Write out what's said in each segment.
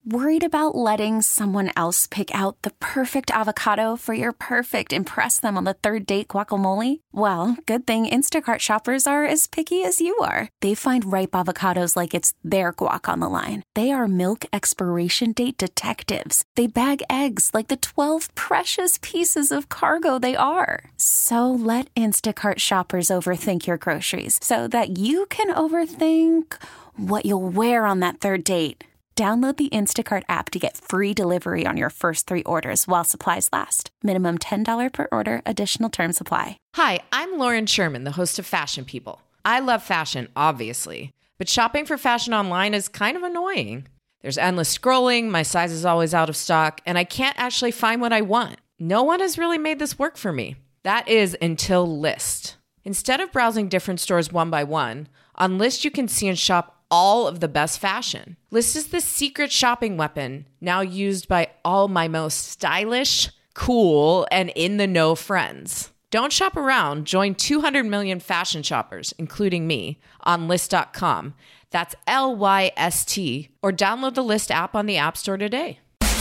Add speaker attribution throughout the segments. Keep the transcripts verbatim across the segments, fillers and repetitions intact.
Speaker 1: Worried about letting someone else pick out the perfect avocado for your perfect impress them on the third date guacamole? Well, good thing Instacart shoppers are as picky as you are. They find ripe avocados like it's their guac on the line. They are milk expiration date detectives. They bag eggs like the twelve precious pieces of cargo they are. So let Instacart shoppers overthink your groceries so that you can overthink what you'll wear on that third date. Download the Instacart app to get free delivery on your first three orders while supplies last. Minimum ten dollars per order. Additional terms apply.
Speaker 2: Hi, I'm Lauren Sherman, the host of Fashion People. I love fashion, obviously, but shopping for fashion online is kind of annoying. There's endless scrolling, my size is always out of stock, and I can't actually find what I want. No one has really made this work for me. That is until Lyst. Instead of browsing different stores one by one, on Lyst you can see and shop all of the best fashion. Lyst is the secret shopping weapon now used by all my most stylish, cool, and in-the-know friends. Don't shop around. Join two hundred million fashion shoppers, including me, on Lyst dot com. That's L Y S T. Or download the Lyst app on the App Store today.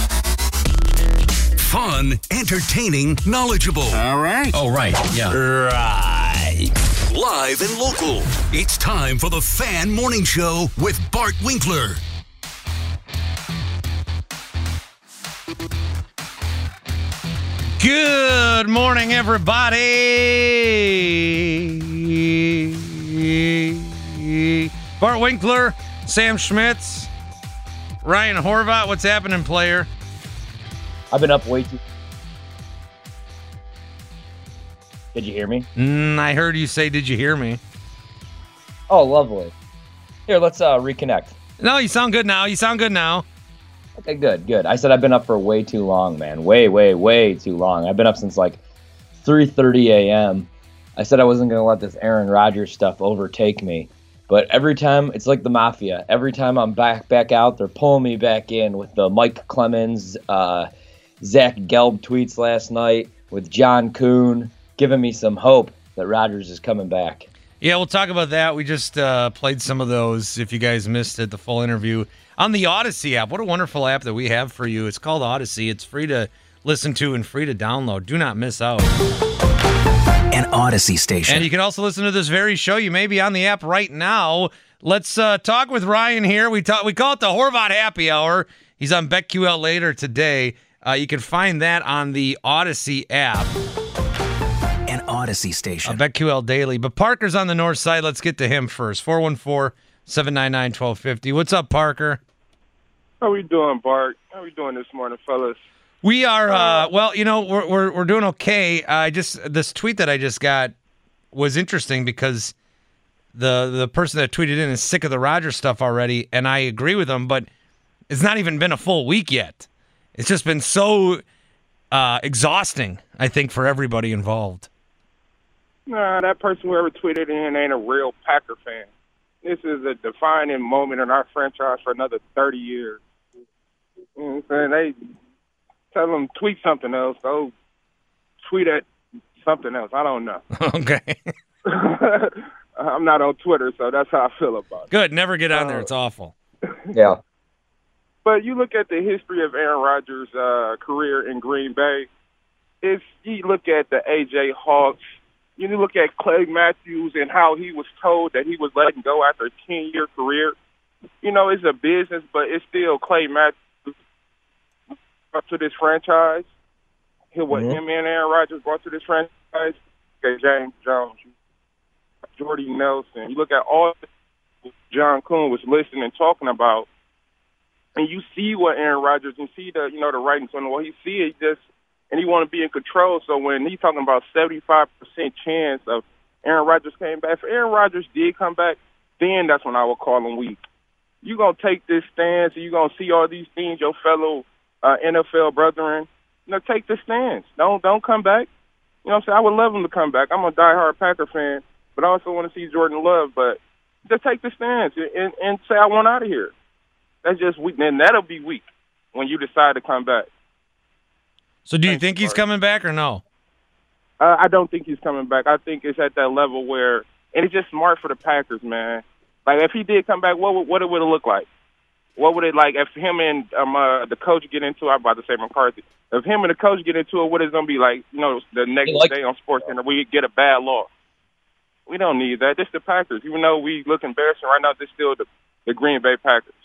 Speaker 3: Fun, entertaining, knowledgeable.
Speaker 4: All right.
Speaker 3: Oh, right. Yeah.
Speaker 4: Right.
Speaker 3: Live and local. It's time for the Fan Morning Show with Bart Winkler.
Speaker 5: Good morning, everybody. Bart Winkler, Sam Schmitz, Ryan Horvat. What's happening, player?
Speaker 6: I've been up way too. Did you hear me?
Speaker 5: Mm, I heard you say, did you hear me?
Speaker 6: Oh, lovely. Here, let's uh, reconnect.
Speaker 5: No, you sound good now. You sound good now.
Speaker 6: Okay, good, good. I said I've been up for way too long, man. Way, way, way too long. I've been up since like three thirty a.m. I said I wasn't going to let this Aaron Rodgers stuff overtake me. But every time, it's like the mafia. Every time I'm back back out, they're pulling me back in with the Mike Clemens, uh, Zach Gelb tweets last night, with John Kuhn, giving me some hope that Rodgers is coming back.
Speaker 5: Yeah, we'll talk about that. We just uh, played some of those, if you guys missed it, the full interview, on the Odyssey app. What a wonderful app that we have for you. It's called Odyssey. It's free to listen to and free to download. Do not miss out.
Speaker 3: An Odyssey station.
Speaker 5: And you can also listen to this very show. You may be on the app right now. Let's uh, talk with Ryan here. We talk, we call it the Horvat Happy Hour. He's on BetQL later today. Uh, you can find that on the Odyssey app.
Speaker 3: An Odyssey station.
Speaker 5: Uh, BetQL Daily. But Parker's on the north side. Let's get to him first. four one four, seven nine nine, one two five zero. What's up, Parker?
Speaker 7: How we doing, Bart? How we doing this morning, fellas?
Speaker 5: We are, uh, well, you know, we're we're, we're doing okay. I just this tweet that I just got was interesting because the the person that tweeted in is sick of the Rodgers stuff already, and I agree with him, but it's not even been a full week yet. It's just been so uh, exhausting, I think, for everybody involved.
Speaker 7: Nah, that person whoever tweeted in ain't a real Packer fan. This is a defining moment in our franchise for another thirty years. You know what I'm saying? They tell them tweet something else. Go tweet at something else. I don't know.
Speaker 5: Okay.
Speaker 7: I'm not on Twitter, so that's how I feel about it.
Speaker 5: Good. Never get on
Speaker 7: uh,
Speaker 5: there. It's awful.
Speaker 6: Yeah.
Speaker 7: But you look at the history of Aaron Rodgers' uh, career in Green Bay. If you look at the A J Hawks, you look at Clay Matthews and how he was told that he was letting go after a ten-year career. You know, it's a business, but it's still Clay Matthews brought to this franchise. What mm-hmm. him and Aaron Rodgers brought to this franchise. Okay, James Jones, Jordy Nelson. You look at all John Kuhn was listening and talking about, and you see what Aaron Rodgers, you see the, you know, the writings on the wall. He see it just, and he want to be in control. So when he's talking about seventy-five percent chance of Aaron Rodgers came back, if Aaron Rodgers did come back, then that's when I would call him weak. You're going to take this stance, and you're going to see all these things, your fellow uh, N F L brethren, you know, take the stance. Don't don't come back. You know what I'm saying? I would love him to come back. I'm a diehard Packer fan, but I also want to see Jordan Love. But just take the stance and, and say, I want out of here. That's just weak. And that'll be weak when you decide to come back.
Speaker 5: So do you
Speaker 7: Thanks,
Speaker 5: think he's
Speaker 7: Bart.
Speaker 5: coming back or no?
Speaker 7: Uh, I don't think he's coming back. I think it's at that level where – and it's just smart for the Packers, man. Like, if he did come back, what would, what it would have looked like? what would it like if him and um uh, the coach get into? I'm about to say McCarthy. If him and the coach get into it, what is it gonna be like? You know, the next
Speaker 6: like,
Speaker 7: day on SportsCenter, we get a bad loss. We don't need that. This the Packers. Even though we look embarrassing right now, this still the, the Green Bay Packers.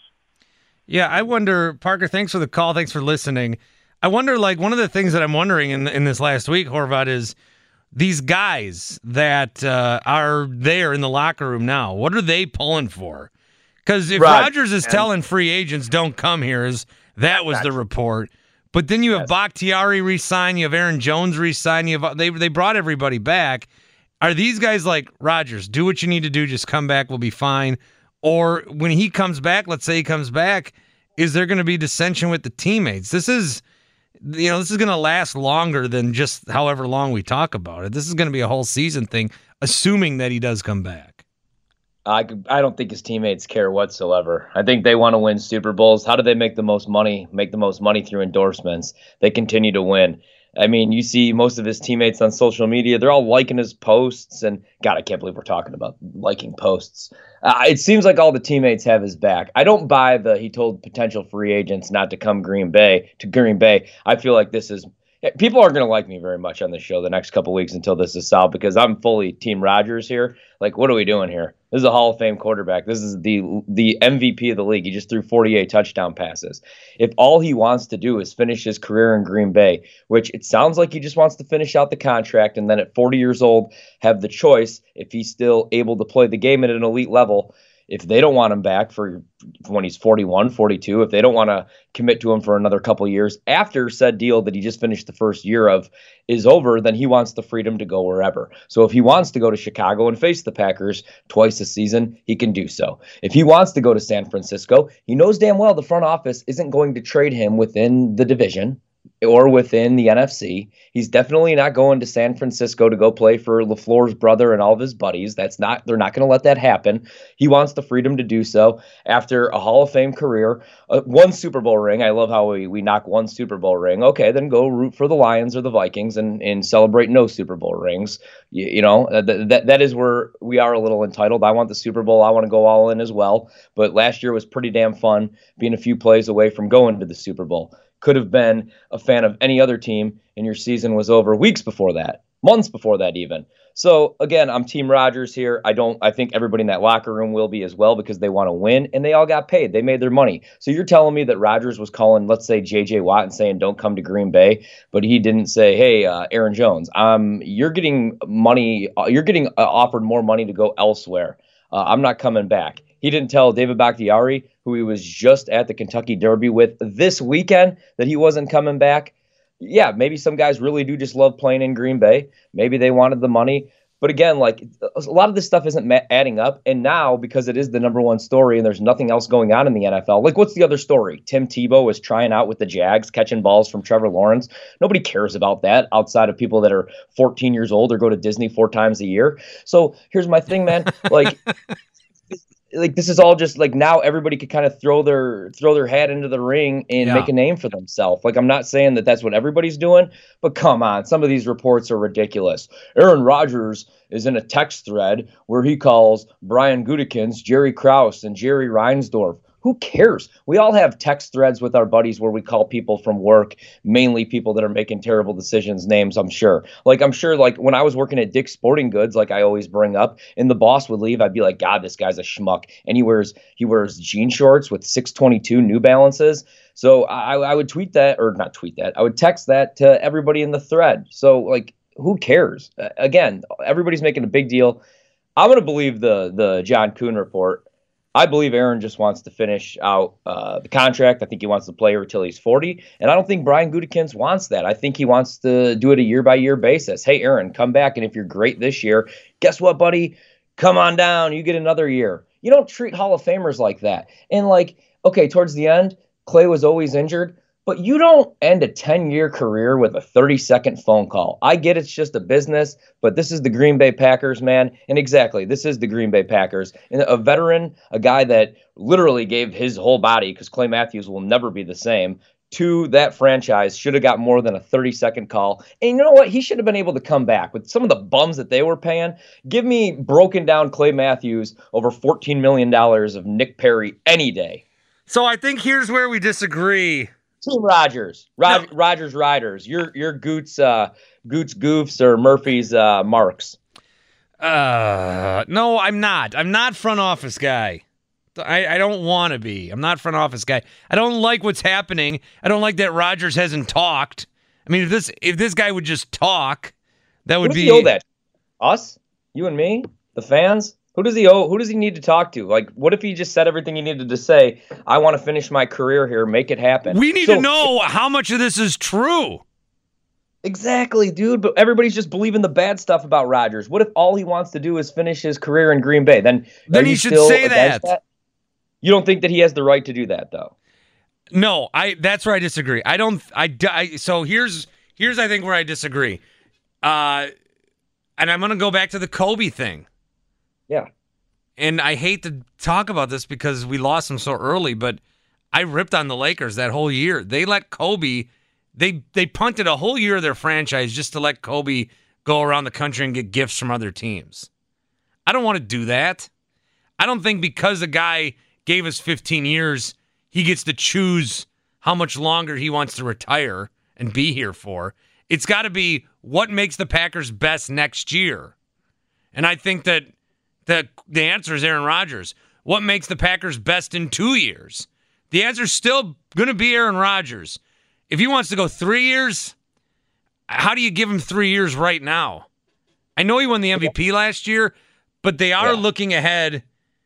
Speaker 5: Yeah, I wonder, Parker, thanks for the call. Thanks for listening. I wonder, like, one of the things that I'm wondering in in this last week, Horvat, is these guys that uh, are there in the locker room now, what are they pulling for? Because if
Speaker 6: Rod,
Speaker 5: Rodgers is
Speaker 6: man.
Speaker 5: telling free agents don't come here, is that was the report. But then you have
Speaker 6: Yes.
Speaker 5: Bakhtiari re-sign, you have Aaron Jones re-sign, you have they they brought everybody back. Are these guys like, Rodgers, do what you need to do, just come back, we'll be fine? Or when he comes back, let's say he comes back, is there going to be dissension with the teammates? This is, you know, this is going to last longer than just however long we talk about it. This is going to be a whole season thing, assuming that he does come back.
Speaker 6: I, I don't think his teammates care whatsoever. I think they want to win Super Bowls. How do they make the most money? Make the most money through endorsements. They continue to win. I mean, you see most of his teammates on social media, they're all liking his posts. And, God, I can't believe we're talking about liking posts. Uh, it seems like all the teammates have his back. I don't buy the he told potential free agents not to come Green Bay to Green Bay. I feel like this is – people aren't going to like me very much on this show the next couple weeks until this is solved because I'm fully Team Rodgers here. Like, what are we doing here? This is a Hall of Fame quarterback. This is the the M V P of the league. He just threw forty-eight touchdown passes. If all he wants to do is finish his career in Green Bay, which it sounds like he just wants to finish out the contract and then at forty years old have the choice, if he's still able to play the game at an elite level, if they don't want him back for when he's forty-one, forty-two, if they don't want to commit to him for another couple of years after said deal that he just finished the first year of is over, then he wants the freedom to go wherever. So if he wants to go to Chicago and face the Packers twice a season, he can do so. If he wants to go to San Francisco, he knows damn well the front office isn't going to trade him within the division or within the N F C. He's definitely not going to San Francisco to go play for LaFleur's brother and all of his buddies. That's not, they're not going to let that happen. He wants the freedom to do so after a Hall of Fame career, uh, one Super Bowl ring. I love how we, we knock one Super Bowl ring. Okay, then go root for the Lions or the Vikings and, and celebrate no Super Bowl rings. You, you know, uh, th- that that is where we are a little entitled. I want the Super Bowl. I want to go all in as well. But last year was pretty damn fun being a few plays away from going to the Super Bowl. Could have been a fan of any other team, and your season was over weeks before that, months before that even. So, again, I'm Team Rodgers here. I don't. I think everybody in that locker room will be as well because they want to win, and they all got paid. They made their money. So you're telling me that Rodgers was calling, let's say, J J Watt and saying, don't come to Green Bay, but he didn't say, hey, uh, Aaron Jones, um, you're getting money. Uh, you're getting uh, offered more money to go elsewhere. Uh, I'm not coming back. He didn't tell David Bakhtiari, who he was just at the Kentucky Derby with this weekend, that he wasn't coming back. Yeah, maybe some guys really do just love playing in Green Bay. Maybe they wanted the money. But again, like a lot of this stuff isn't ma- adding up. And now, because it is the number one story and there's nothing else going on in the N F L, like what's the other story? Tim Tebow is trying out with the Jags, catching balls from Trevor Lawrence. Nobody cares about that outside of people that are fourteen years old or go to Disney four times a year. So here's my thing, man. Like, like this is all just like now everybody could kind of throw their throw their hat into the ring and
Speaker 5: Yeah.
Speaker 6: make a name for themselves. Like I'm not saying that that's what everybody's doing, but come on, some of these reports are ridiculous. Aaron Rodgers is in a text thread where he calls Brian Gutekunst, Jerry Krause, and Jerry Reinsdorf. Who cares? We all have text threads with our buddies where we call people from work, mainly people that are making terrible decisions, names, I'm sure. Like, I'm sure, like, when I was working at Dick's Sporting Goods, like I always bring up, and the boss would leave, I'd be like, God, this guy's a schmuck. And he wears, he wears jean shorts with six twenty-two New Balances. So I, I would tweet that, or not tweet that, I would text that to everybody in the thread. So, like, who cares? Uh, again, everybody's making a big deal. I'm going to believe the the John Kuhn report. I believe Aaron just wants to finish out uh, the contract. I think he wants to play until he's forty. And I don't think Brian Gutekunst wants that. I think he wants to do it a year-by-year basis. Hey, Aaron, come back, and if you're great this year, guess what, buddy? Come on down. You get another year. You don't treat Hall of Famers like that. And, like, okay, towards the end, Clay was always injured. But you don't end a ten-year career with a thirty-second phone call. I get it's just a business, but this is the Green Bay Packers, man. And exactly, this is the Green Bay Packers. And a veteran, a guy that literally gave his whole body, because Clay Matthews will never be the same, to that franchise, should have got more than a thirty-second call. And you know what? He should have been able to come back with some of the bums that they were paying. Give me broken down Clay Matthews over fourteen million dollars of Nick Perry any day.
Speaker 5: So I think here's where we disagree.
Speaker 6: Team Rogers, Rog-
Speaker 5: No.
Speaker 6: Rogers Riders. You're you're Goots, uh, Goots Goofs or Murphy's uh, Marks.
Speaker 5: Uh, no, I'm not. I'm not front office guy. I, I don't want to be. I'm not front office guy. I don't like what's happening. I don't like that Rodgers hasn't talked. I mean, if this if this guy would just talk, that would
Speaker 6: Who does
Speaker 5: be.
Speaker 6: he owe that? Us? You and me? The fans? Who does he owe? Who does he need to talk to? Like, what if he just said everything he needed to say? I want to finish my career here, make it happen.
Speaker 5: We need
Speaker 6: So-
Speaker 5: to know how much of this is true.
Speaker 6: Exactly, dude. But everybody's just believing the bad stuff about Rodgers. What if all he wants to do is finish his career in Green Bay? Then,
Speaker 5: Then
Speaker 6: are
Speaker 5: he
Speaker 6: you
Speaker 5: should
Speaker 6: still
Speaker 5: say
Speaker 6: against
Speaker 5: that.
Speaker 6: You don't think that he has the right to do that, though?
Speaker 5: No, I. That's where I disagree. I don't. I. I so here's here's I think where I disagree. Uh, and I'm gonna go back to the Kobe thing.
Speaker 6: Yeah.
Speaker 5: And I hate to talk about this because we lost him so early, but I ripped on the Lakers that whole year. They let Kobe, they they punted a whole year of their franchise just to let Kobe go around the country and get gifts from other teams. I don't want to do that. I don't think because a guy gave us fifteen years, he gets to choose how much longer he wants to retire and be here for. It's got to be what makes the Packers best next year. And I think that The the answer is Aaron Rodgers. What makes the Packers best in two years? The answer is still going to be Aaron Rodgers. If he wants to go three years, how do you give him three years right now? I know he won the M V P last year, but they are
Speaker 6: Yeah.
Speaker 5: looking ahead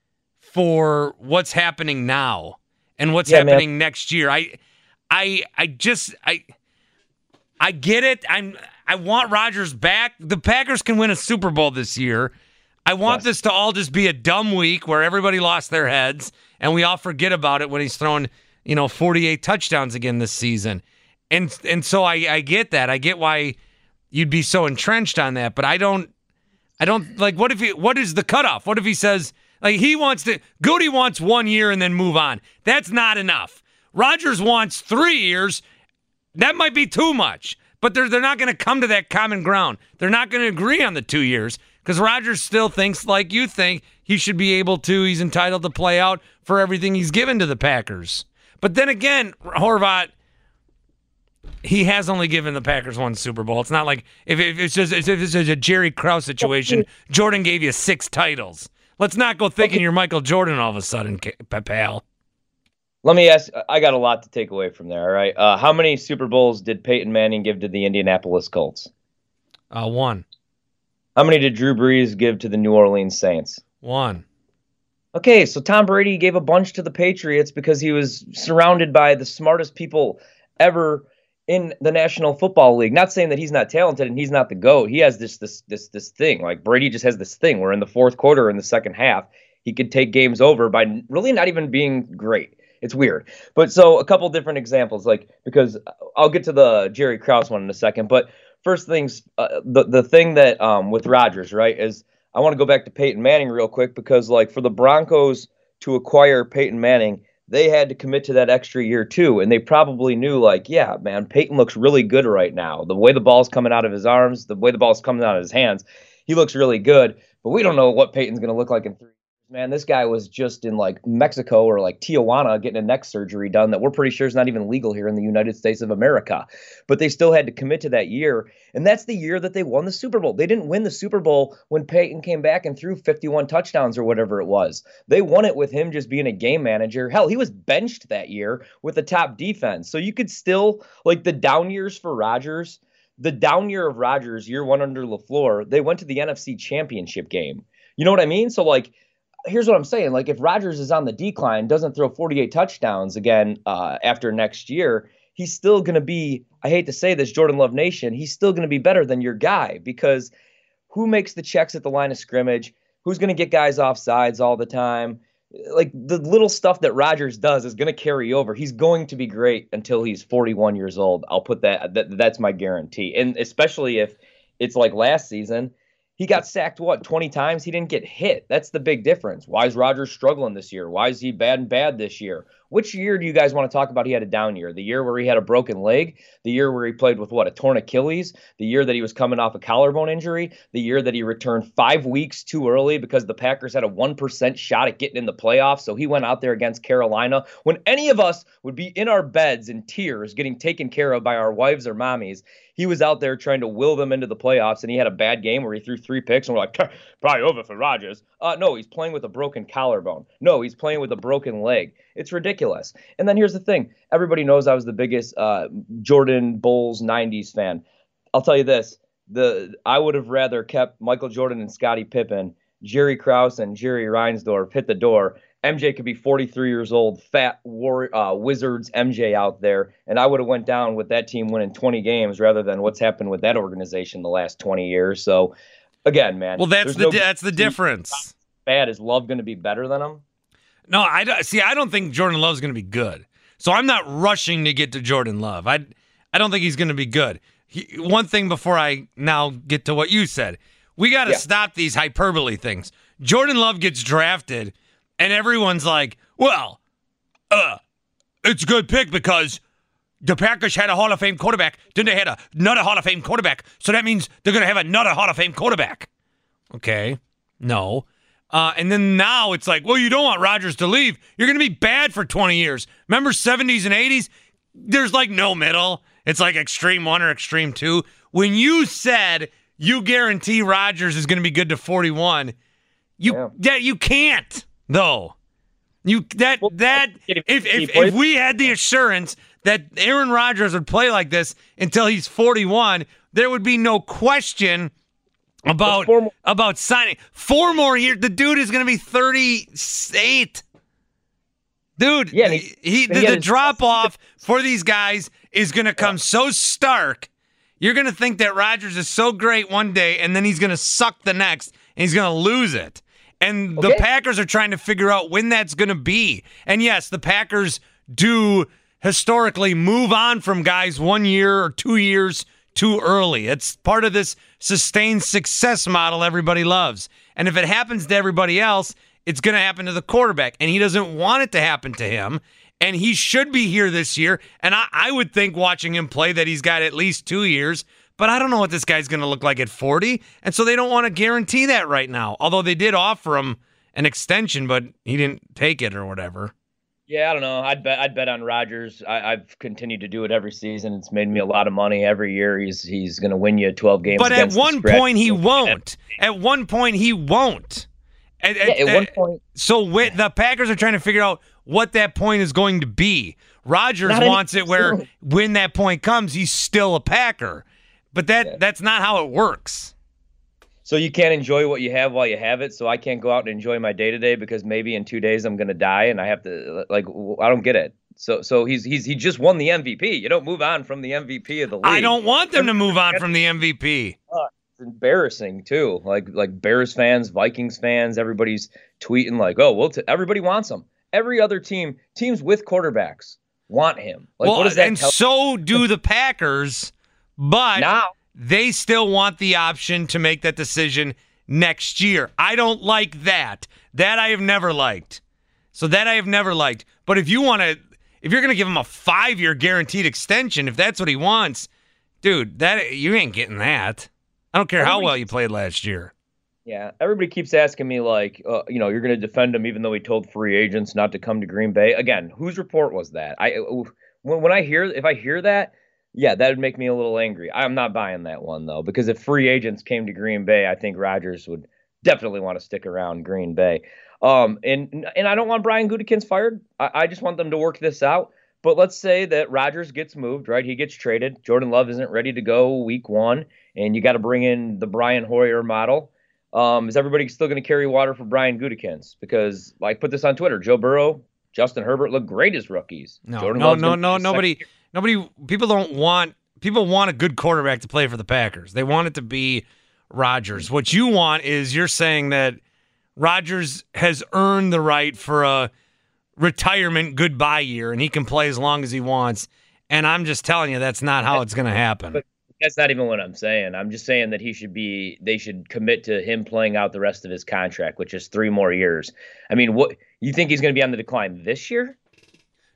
Speaker 5: for what's happening now and what's
Speaker 6: Yeah,
Speaker 5: happening
Speaker 6: man.
Speaker 5: next year. I, I, I just I, I get it. I'm I want Rodgers back. The Packers can win a Super Bowl this year. I want
Speaker 6: Yes.
Speaker 5: this to all just be a dumb week where everybody lost their heads and we all forget about it when he's throwing, you know, forty-eight touchdowns again this season. And and so I, I get that. I get why you'd be so entrenched on that, but I don't I don't like what if he what is the cutoff? What if he says like he wants to Goody wants one year and then move on. That's not enough. Rodgers wants three years. That might be too much. But they're they're not going to come to that common ground. They're not going to agree on the two years. Because Rodgers still thinks, like you think, he should be able to, he's entitled to play out for everything he's given to the Packers. But then again, Horvat, he has only given the Packers one Super Bowl. It's not like, if, if it's just if it's just a Jerry Krause situation, Jordan gave you six titles. Let's not go thinking
Speaker 6: Okay.
Speaker 5: you're Michael Jordan all of a sudden, pal.
Speaker 6: Let me ask. I got a lot to take away from there. All right. Uh, how many Super Bowls did Peyton Manning give to the Indianapolis Colts?
Speaker 5: Uh, one.
Speaker 6: How many did Drew Brees give to the New Orleans Saints?
Speaker 5: One.
Speaker 6: Okay, so Tom Brady gave a bunch to the Patriots because he was surrounded by the smartest people ever in the National Football League. Not saying that he's not talented and he's not the GOAT. He has this this this this thing. Like Brady just has this thing where in the fourth quarter, in the second half, he could take games over by really not even being great. It's weird. But so a couple different examples, like because I'll get to the Jerry Krause one in a second. But first things, uh, the the thing that um, with Rodgers, right, is I want to go back to Peyton Manning real quick because like for the Broncos to acquire Peyton Manning, they had to commit to that extra year too, and they probably knew like, yeah, man, Peyton looks really good right now. The way the ball's coming out of his arms, the way the ball's coming out of his hands, he looks really good. But we don't know what Peyton's going to look like in three years. Man, this guy was just in like Mexico or like Tijuana getting a neck surgery done that we're pretty sure is not even legal here in the United States of America. But they still had to commit to that year. And that's the year that they won the Super Bowl. They didn't win the Super Bowl when Peyton came back and threw fifty-one touchdowns or whatever it was. They won it with him just being a game manager. Hell, he was benched that year with the top defense. So you could still, like the down years for Rodgers, the down year of Rodgers, year one under LaFleur, they went to the N F C Championship game. You know what I mean? So like, here's what I'm saying. Like if Rodgers is on the decline, doesn't throw forty-eight touchdowns again uh, after next year, he's still going to be, I hate to say this, Jordan Love Nation, he's still going to be better than your guy because who makes the checks at the line of scrimmage? Who's going to get guys off sides all the time? Like the little stuff that Rodgers does is going to carry over. He's going to be great until he's forty-one years old. I'll put that, that that's my guarantee. And especially if it's like last season, he got sacked, what, twenty times? He didn't get hit. That's the big difference. Why is Rodgers struggling this year? Why is he bad and bad this year? Which year do you guys want to talk about he had a down year? The year where he had a broken leg? The year where he played with, what, a torn Achilles? The year that he was coming off a collarbone injury? The year that he returned five weeks too early because the Packers had a one percent shot at getting in the playoffs, so he went out there against Carolina when any of us would be in our beds in tears getting taken care of by our wives or mommies. He was out there trying to will them into the playoffs, and he had a bad game where he threw three picks, and we're like, probably over for Rodgers. Uh, no, he's playing with a broken collarbone. No, he's playing with a broken leg. It's ridiculous. And then here's the thing. Everybody knows I was the biggest uh, Jordan Bulls nineties fan. I'll tell you this. The I would have rather kept Michael Jordan and Scottie Pippen, Jerry Krause and Jerry Reinsdorf hit the door. M J could be forty-three years old, fat war, uh, Wizards M J out there, and I would have went down with that team winning twenty games rather than what's happened with that organization the last twenty years. So, again, man.
Speaker 5: Well, that's the no, that's the difference.
Speaker 6: Bad is Love going to be better than him?
Speaker 5: No, I don't, see. I don't think Jordan Love's going to be good. So I'm not rushing to get to Jordan Love. I I don't think he's going to be good. He, one thing before I now get to what you said, we got to yeah. stop these hyperbole things. Jordan Love gets drafted. And everyone's like, well, uh, it's a good pick because the Packers had a Hall of Fame quarterback. Then they had a, another Hall of Fame quarterback. So that means they're going to have another Hall of Fame quarterback. Okay. No. Uh, and then now it's like, well, you don't want Rodgers to leave. You're going to be bad for twenty years. Remember seventies and eighties? There's like no middle. It's like extreme one or extreme two. When you said you guarantee Rodgers is going to be good to forty-one, you yeah. that you can't. Though, you that well, that if if, if we had the assurance that Aaron Rodgers would play like this until he's forty-one, there would be no question about about signing four more years. The dude is going to be thirty-eight. Dude,
Speaker 6: yeah, he,
Speaker 5: he the, the drop off for these guys is going to come yeah. so stark. You're going to think that Rodgers is so great one day, and then he's going to suck the next, and he's going to lose it. And the okay. Packers are trying to figure out when that's going to be. And yes, the Packers do historically move on from guys one year or two years too early. It's part of this sustained success model everybody loves. And if it happens to everybody else, it's going to happen to the quarterback. And he doesn't want it to happen to him. And he should be here this year. And I, I would think watching him play that he's got at least two years. But I don't know what this guy's going to look like at forty, and so they don't want to guarantee that right now. Although they did offer him an extension, but he didn't take it or whatever.
Speaker 6: Yeah, I don't know. I'd bet I'd bet on Rodgers. I, I've continued to do it every season. It's made me a lot of money every year. He's he's going to win you twelve games.
Speaker 5: But at one point he won't. At one point he won't. At,
Speaker 6: yeah, at, at one point.
Speaker 5: So with, the Packers are trying to figure out what that point is going to be. Rodgers wants it where when that point comes, he's still a Packer. But that yeah. that's not how it works.
Speaker 6: So you can't enjoy what you have while you have it. So I can't go out and enjoy my day to day because maybe in two days I'm going to die and I have to like I don't get it. So so he's he's he just won the M V P. You don't move on from the M V P of the league.
Speaker 5: I don't want them to move on from the M V P.
Speaker 6: Uh, it's embarrassing too. Like like Bears fans, Vikings fans, everybody's tweeting like, oh well, t- everybody wants him. Every other team, teams with quarterbacks want him. Like,
Speaker 5: well,
Speaker 6: what does that
Speaker 5: and
Speaker 6: tell
Speaker 5: so do the Packers. But
Speaker 6: now,
Speaker 5: they still want the option to make that decision next year. I don't like that. That I have never liked. So that I have never liked. But if you want to, if you're going to give him a five-year guaranteed extension, if that's what he wants, dude, that you ain't getting that. I don't care how well you played last year.
Speaker 6: Yeah, everybody keeps asking me, like, uh, you know, you're going to defend him even though he told free agents not to come to Green Bay. Again, whose report was that? I when, when I hear, if I hear that, yeah, that would make me a little angry. I'm not buying that one, though, because if free agents came to Green Bay, I think Rodgers would definitely want to stick around Green Bay. Um, and and I don't want Brian Gutekunst fired. I, I just want them to work this out. But let's say that Rodgers gets moved, right? He gets traded. Jordan Love isn't ready to go week one, and you got to bring in the Brian Hoyer model. Um, is everybody still going to carry water for Brian Gutekunst? Because, like, put this on Twitter. Joe Burrow, Justin Herbert look great as rookies.
Speaker 5: No,
Speaker 6: Jordan
Speaker 5: no,
Speaker 6: Love's
Speaker 5: no, no,
Speaker 6: second
Speaker 5: nobody...
Speaker 6: year.
Speaker 5: Nobody, people don't want, people want a good quarterback to play for the Packers. They want it to be Rodgers. What you want is you're saying that Rodgers has earned the right for a retirement goodbye year and he can play as long as he wants. And I'm just telling you, that's not how it's going to happen.
Speaker 6: But that's not even what I'm saying. I'm just saying that he should be, they should commit to him playing out the rest of his contract, which is three more years. I mean, what, you think he's going to be on the decline this year?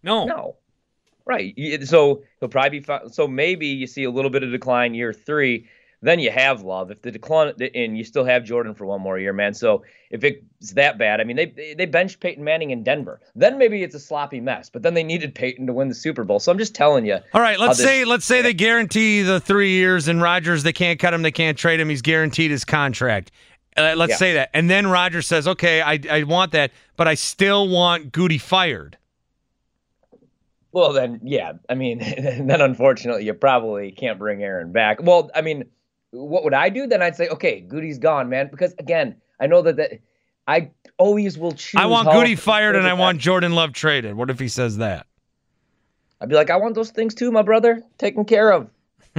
Speaker 5: No.
Speaker 6: No. Right. Y- So he'll probably be fine. So maybe you see a little bit of decline year three. Then you have Love. If the decline, and you still have Jordan for one more year, man. So if it's that bad, I mean, they they benched Peyton Manning in Denver. Then maybe it's a sloppy mess. But then they needed Peyton to win the Super Bowl. So I'm just telling you.
Speaker 5: All right, let's
Speaker 6: this,
Speaker 5: say let's say they guarantee the three years, and Rodgers, they can't cut him, they can't trade him. He's guaranteed his contract. Uh, let's
Speaker 6: Yeah.
Speaker 5: say that, and then Rodgers says, "Okay, I I want that, but I still want Goody fired."
Speaker 6: Well, then, yeah. I mean, then unfortunately, you probably can't bring Aaron back. Well, I mean, what would I do? Then I'd say, okay, Goody's gone, man. Because again, I know that, that I always will choose.
Speaker 5: I want
Speaker 6: how-
Speaker 5: Goody fired, and I want Jordan Love traded. What if he says that?
Speaker 6: I'd be like, I want those things too, my brother. Taken care of.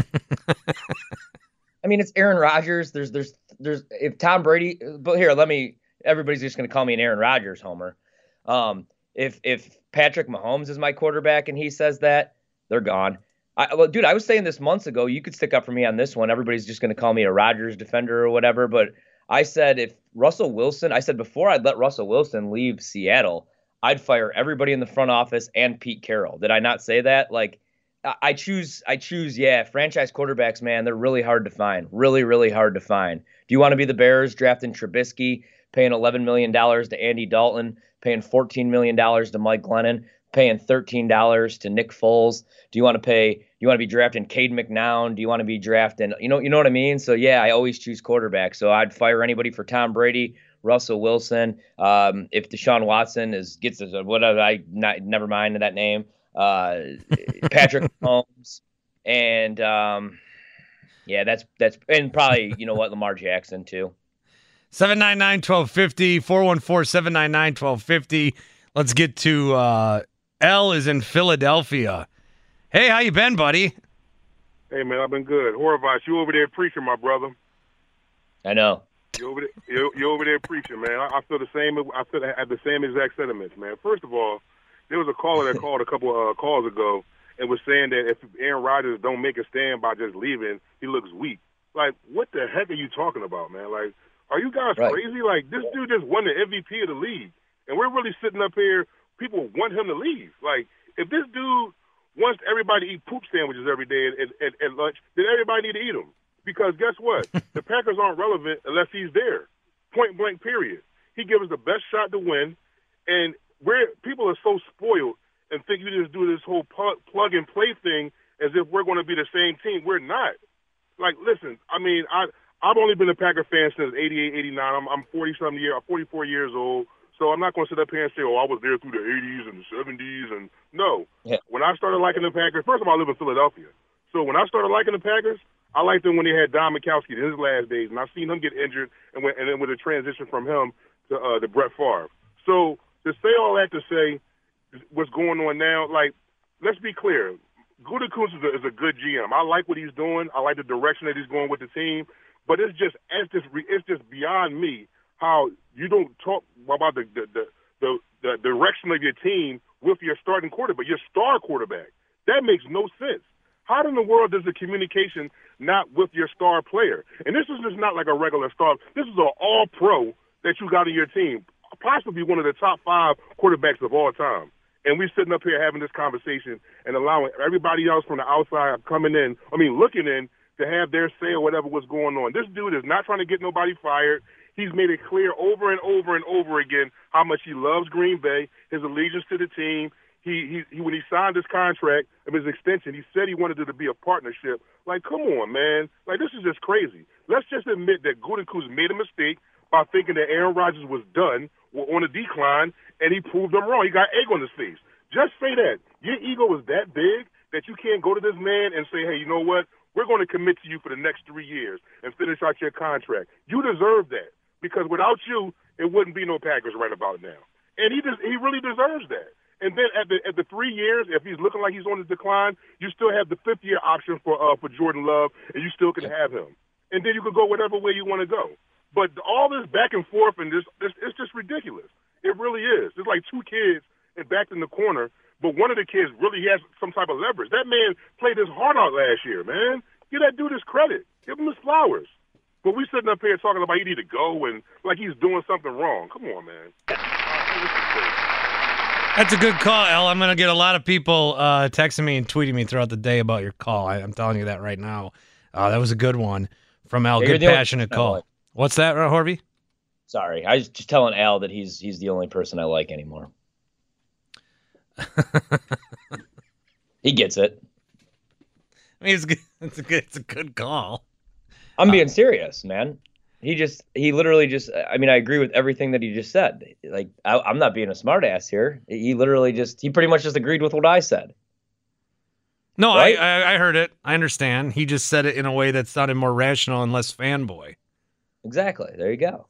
Speaker 6: I mean, it's Aaron Rodgers. There's, there's, there's. If Tom Brady, but here, let me. Everybody's just going to call me an Aaron Rodgers homer. Um, if if Patrick Mahomes is my quarterback and he says that, they're gone. I, well, dude, I was saying this months ago. You could stick up for me on this one. Everybody's just going to call me a Rodgers defender or whatever. But I said if Russell Wilson, I said before I'd let Russell Wilson leave Seattle, I'd fire everybody in the front office and Pete Carroll. Did I not say that? Like, I, I choose, I choose, yeah, franchise quarterbacks, man, they're really hard to find. Really, really hard to find. Do you want to be the Bears drafting Trubisky, paying eleven million dollars to Andy Dalton, paying fourteen million dollars to Mike Glennon, paying thirteen dollars to Nick Foles? Do you want to pay, do you want to be drafting Cade McNown? Do you want to be drafting, you know, you know what I mean? So yeah, I always choose quarterback. So I'd fire anybody for Tom Brady, Russell Wilson. Um, if Deshaun Watson is, gets us, whatever, I not, never mind that name, uh, Patrick Mahomes. And um, yeah, that's, that's, and probably, you know what, Lamar Jackson too.
Speaker 5: seven nine nine, one two five zero, four one four, seven nine nine, one two five zero. Let's get to uh, L is in Philadelphia. Hey, how you been, buddy?
Speaker 7: Hey, man, I've been good. Horvath, you over there preaching, my brother.
Speaker 6: I know.
Speaker 7: You over there, you you over there preaching, man. I, I feel the same. I feel I have the same exact sentiments, man. First of all, there was a caller that called a couple uh, calls ago and was saying that if Aaron Rodgers don't make a stand by just leaving, he looks weak. Like, what the heck are you talking about, man? Like, are you guys
Speaker 6: Right.
Speaker 7: crazy? Like, this dude just won the M V P of the league, and we're really sitting up here. People want him to leave. Like, if this dude wants everybody to eat poop sandwiches every day at, at, at lunch, then everybody need to eat them. Because guess what? The Packers aren't relevant unless he's there. Point blank, period. He gives us the best shot to win, and we're people are so spoiled and think you just do this whole plug, plug and play thing as if we're going to be the same team. We're not. Like, listen, I mean, I I've only been a Packer fan since eighty-eight, eighty-nine. I'm I'm forty-something years, forty-four years old. So I'm not going to sit up here and say, oh, I was there through the eighties and the seventies. And no.
Speaker 6: Yeah.
Speaker 7: When I started liking the Packers, first of all, I live in Philadelphia. So when I started liking the Packers, I liked them when they had Don Mikowski in his last days. And I've seen him get injured and, went, and then with a transition from him to, uh, to Brett Favre. So to say all that to say what's going on now, like, let's be clear. Gutekunst is a, is a good G M. I like what he's doing. I like the direction that he's going with the team. But it's just it's just it's just beyond me how you don't talk about the the, the the the direction of your team with your starting quarterback, your star quarterback. That makes no sense. How in the world does the communication not with your star player? And this is just not like a regular star. This is an all-pro that you got in your team, possibly one of the top five quarterbacks of all time. And we're sitting up here having this conversation and allowing everybody else from the outside coming in, I mean, looking in, to have their say or whatever what's going on. This dude is not trying to get nobody fired. He's made it clear over and over and over again how much he loves Green Bay, his allegiance to the team. He, he, he when he signed his contract of his extension, he said he wanted it to be a partnership. Like, come on, man. Like, this is just crazy. Let's just admit that Gutekunst made a mistake by thinking that Aaron Rodgers was done, or on a decline, and he proved them wrong. He got egg on his face. Just say that. Your ego is that big that you can't go to this man and say, hey, you know what? We're going to commit to you for the next three years and finish out your contract. You deserve that, because without you, it wouldn't be no Packers right about now. And he just, he really deserves that. And then at the at the three years, if he's looking like he's on his decline, you still have the fifth year option for uh, for Jordan Love, and you still can have him. And then you could go whatever way you want to go. But all this back and forth and this, this it's just ridiculous. It really is. It's like two kids and backed in the corner. But one of the kids really has some type of leverage. That man played his heart out last year, man. Give that dude his credit. Give him his flowers. But we sitting up here talking about he need to go and like he's doing something wrong. Come on, man.
Speaker 5: That's a good call, El. I'm going to get a lot of people uh, texting me and tweeting me throughout the day about your call. I, I'm telling you that right now. Uh, that was a good one from El.
Speaker 6: Yeah,
Speaker 5: good,
Speaker 6: you're the
Speaker 5: passionate
Speaker 6: only
Speaker 5: call.
Speaker 6: like.
Speaker 5: What's that, uh, Horvey?
Speaker 6: Sorry, I was just telling Al that he's he's the only person I like anymore. He gets it.
Speaker 5: I mean, it's, good. it's a good. It's a good call.
Speaker 6: I'm being uh, serious, man. He just, he literally just, I mean, I agree with everything that he just said. Like, I, I'm not being a smartass here. He literally just, he pretty much just agreed with what I said.
Speaker 5: No,
Speaker 6: right?
Speaker 5: I, I I heard it. I understand. He just said it in a way that sounded more rational and less fanboy.
Speaker 6: Exactly. There you go.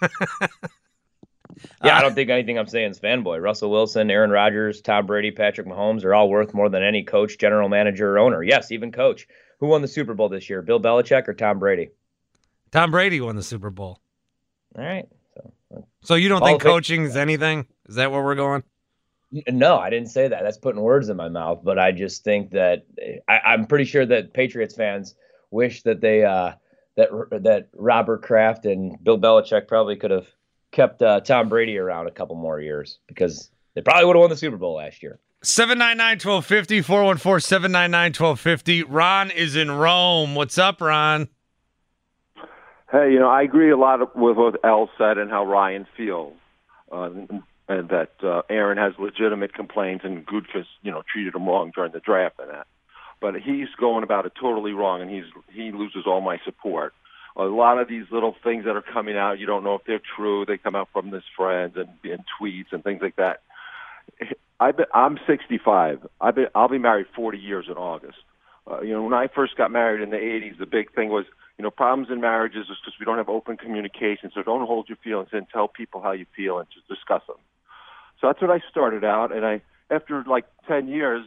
Speaker 6: Yeah, I don't think anything I'm saying is fanboy. Russell Wilson, Aaron Rodgers, Tom Brady, Patrick Mahomes are all worth more than any coach, general manager, or owner. Yes, even coach. Who won the Super Bowl this year, Bill Belichick or Tom Brady?
Speaker 5: Tom Brady won the Super Bowl.
Speaker 6: All right. So,
Speaker 5: so you don't think coaching is anything? Is that where we're going?
Speaker 6: No, I didn't say that. That's putting words in my mouth. But I just think that I, I'm pretty sure that Patriots fans wish that they uh, that that Robert Kraft and Bill Belichick probably could have kept uh, Tom Brady around a couple more years because they probably would have won the Super Bowl last year.
Speaker 5: seven nine nine, one two five zero, four one four, seven nine nine, one two five zero. Ron is in Rome. What's up, Ron?
Speaker 4: Hey, you know, I agree a lot with what El said and how Ryan feels, uh, and that uh, Aaron has legitimate complaints and Gutekunst, you know, treated him wrong during the draft and that. But he's going about it totally wrong, and he's he loses all my support. A lot of these little things that are coming out, you don't know if they're true. They come out from his friends and, and tweets and things like that. I've been, I'm sixty-five. I've been, I'll be married forty years in August. Uh, you know, when I first got married in the eighties, the big thing was, you know, problems in marriages is because we don't have open communication. So don't hold your feelings in. Tell people how you feel and just discuss them. So that's what I started out. And I, after like ten years,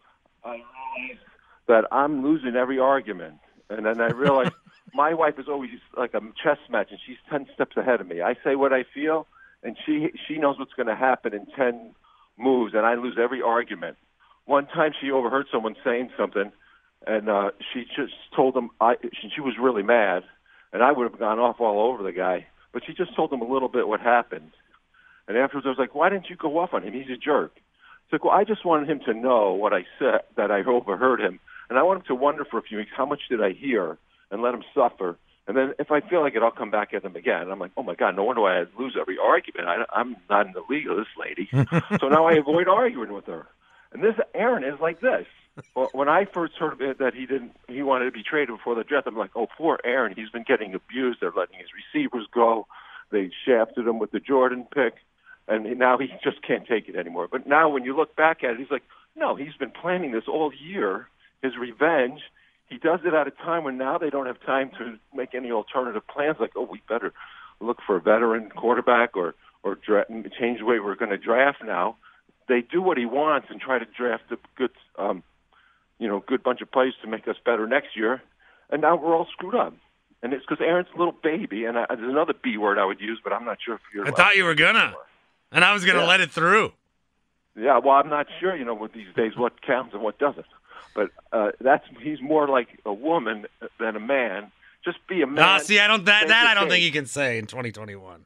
Speaker 4: I realized that I'm losing every argument. And then I realized my wife is always like a chess match, and she's ten steps ahead of me. I say what I feel, and she she knows what's going to happen in ten moves, and I lose every argument. One time she overheard someone saying something, and uh, she just told him, I, she, she was really mad, and I would have gone off all over the guy, but she just told him a little bit what happened. And afterwards I was like, why didn't you go off on him? He's a jerk. It's like, well, I just wanted him to know what I said, that I overheard him, and I want him to wonder for a few weeks, how much did I hear, and let him suffer. And then if I feel like it, I'll come back at him again. And I'm like, oh, my God, no wonder I lose every argument. I, I'm not in the league of this lady. So now I avoid arguing with her. And this Aaron is like this. Well, when I first heard of it, that he didn't, he wanted to be traded before the draft, I'm like, oh, poor Aaron. He's been getting abused. They're letting his receivers go. They shafted him with the Jordan pick. And now he just can't take it anymore. But now when you look back at it, he's like, no, he's been planning this all year, his revenge. He does it at a time when now they don't have time to make any alternative plans, like, oh, we better look for a veteran quarterback or, or dra- change the way we're going to draft now. They do what he wants and try to draft a good, um, you know, good bunch of players to make us better next year, and now we're all screwed up. And it's because Aaron's a little baby, and I, there's another B word I would use, but I'm not sure if you're
Speaker 5: I thought you were going to, and I was going to yeah. let it through.
Speaker 4: Yeah, well, I'm not sure, you know, with these days what counts and what doesn't. But uh, that's he's more like a woman than a man. Just be a man.
Speaker 5: Ah, see, I don't that, that I don't think you can say in twenty twenty-one.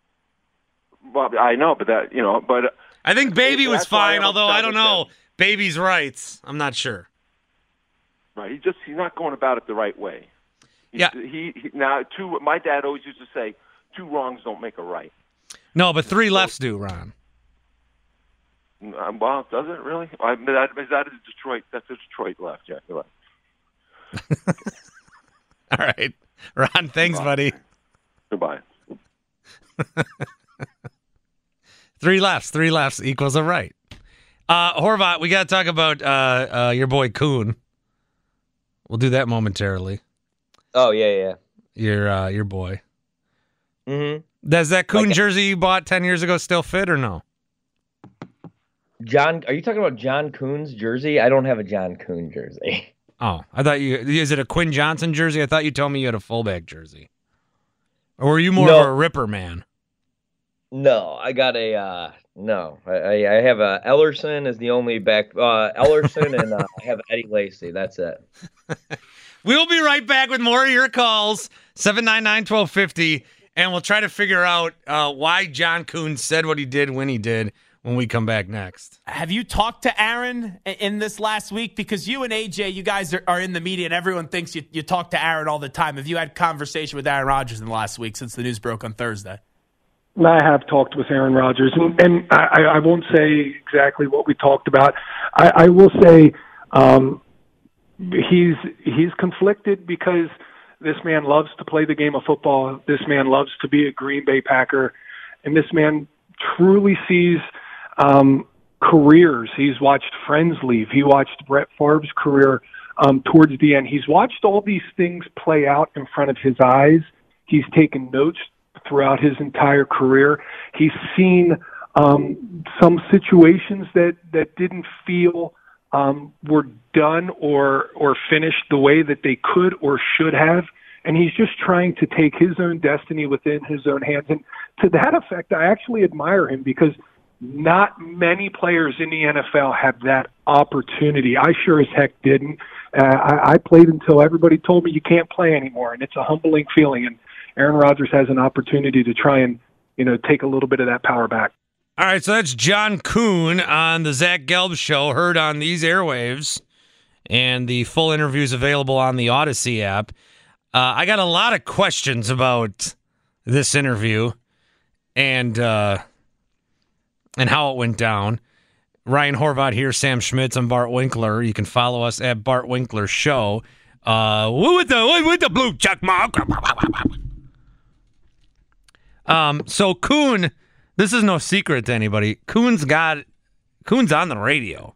Speaker 4: Well, I know, but that you know, but
Speaker 5: I think baby was fine. Although I don't know him. Baby's rights. I'm not sure.
Speaker 4: Right, he just he's not going about it the right way. He's,
Speaker 5: yeah.
Speaker 4: He, he now two. My dad always used to say, two wrongs don't make a right.
Speaker 5: No, but three lefts do, Ron.
Speaker 4: Um, well, does it really? I mean, that, is that a Detroit? That's a Detroit left. Yeah, you're right.
Speaker 5: All right, Ron. Thanks,
Speaker 4: Goodbye.
Speaker 5: buddy.
Speaker 4: Goodbye.
Speaker 5: Three lefts. Three lefts equals a right. Uh, Horvat, we got to talk about uh, uh, your boy Kuhn. We'll do that momentarily.
Speaker 6: Oh yeah, yeah.
Speaker 5: Your uh, your boy.
Speaker 6: Mm-hmm.
Speaker 5: Does that Kuhn
Speaker 6: like,
Speaker 5: jersey you bought ten years ago still fit or no?
Speaker 6: John, are you talking about John Kuhn's jersey? I don't have a John Kuhn jersey.
Speaker 5: Oh, I thought you. Is it a Quinn Johnson jersey? I thought you told me you had a fullback jersey. Or were you more
Speaker 6: no.
Speaker 5: of a Ripper man?
Speaker 6: No, I got a. Uh, no, I, I have a Ellerson is the only back. Uh, Ellerson and uh, I have Eddie Lacy. That's it.
Speaker 5: We'll be right back with more of your calls. seven nine nine, one two five zero, and we'll try to figure out uh, why John Kuhn said what he did when he did. when we come back next.
Speaker 8: Have you talked to Aaron in this last week? Because you and A J, you guys are, are in the media, and everyone thinks you, you talk to Aaron all the time. Have you had conversation with Aaron Rodgers in the last week since the news broke on Thursday?
Speaker 9: I have talked with Aaron Rodgers, and, and I, I won't say exactly what we talked about. I, I will say um, he's he's conflicted because this man loves to play the game of football. This man loves to be a Green Bay Packer, and this man truly sees um, careers. He's watched friends leave. He watched Brett Favre's career um, towards the end. He's watched all these things play out in front of his eyes. He's taken notes throughout his entire career. He's seen um, some situations that, that didn't feel um, were done or or finished the way that they could or should have. And he's just trying to take his own destiny within his own hands. And to that effect, I actually admire him because not many players in the N F L have that opportunity. I sure as heck didn't. Uh, I, I played until everybody told me you can't play anymore, and it's a humbling feeling. And Aaron Rodgers has an opportunity to try and, you know, take a little bit of that power back.
Speaker 5: All right, so that's John Kuhn on the Zach Gelb Show, heard on these airwaves, and the full interview is available on the Odyssey app. Uh, I got a lot of questions about this interview and uh, and how it went down. Ryan Horvath here, Sam Schmitz, I'm Bart Winkler. You can follow us at Bart Winkler Show. Uh, with the with the blue check mark. Um, so Kuhn, this is no secret to anybody. Kuhn's got Kuhn's on the radio.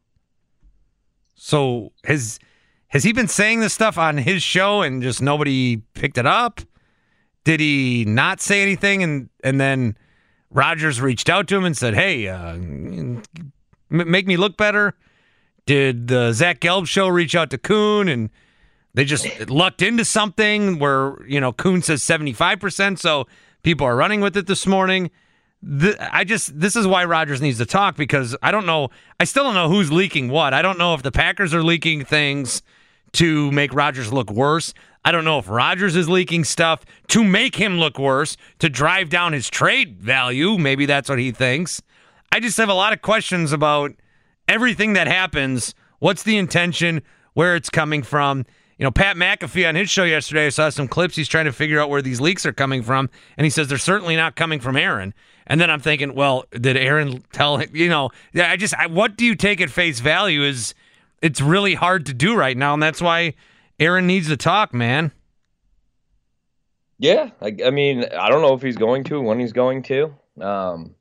Speaker 5: So has has he been saying this stuff on his show and just nobody picked it up? Did he not say anything and and then Rodgers reached out to him and said, "Hey, uh, m- make me look better"? Did the Zach Gelb Show reach out to Kuhn and they just lucked into something where, you know, Kuhn says seventy-five percent, so people are running with it this morning? The, I just this is why Rodgers needs to talk, because I don't know. I still don't know who's leaking what. I don't know if the Packers are leaking things to make Rodgers look worse. I don't know if Rodgers is leaking stuff to make him look worse, to drive down his trade value. Maybe that's what he thinks. I just have a lot of questions about everything that happens. What's the intention? Where it's coming from? You know, Pat McAfee on his show yesterday, I saw some clips. He's trying to figure out where these leaks are coming from, and he says they're certainly not coming from Aaron. And then I'm thinking, well, did Aaron tell him? You know, I just, I, what do you take at face value is it's really hard to do right now, and that's why Aaron needs to talk, man.
Speaker 6: Yeah, I, I mean, I don't know if he's going to, when he's going to. Um,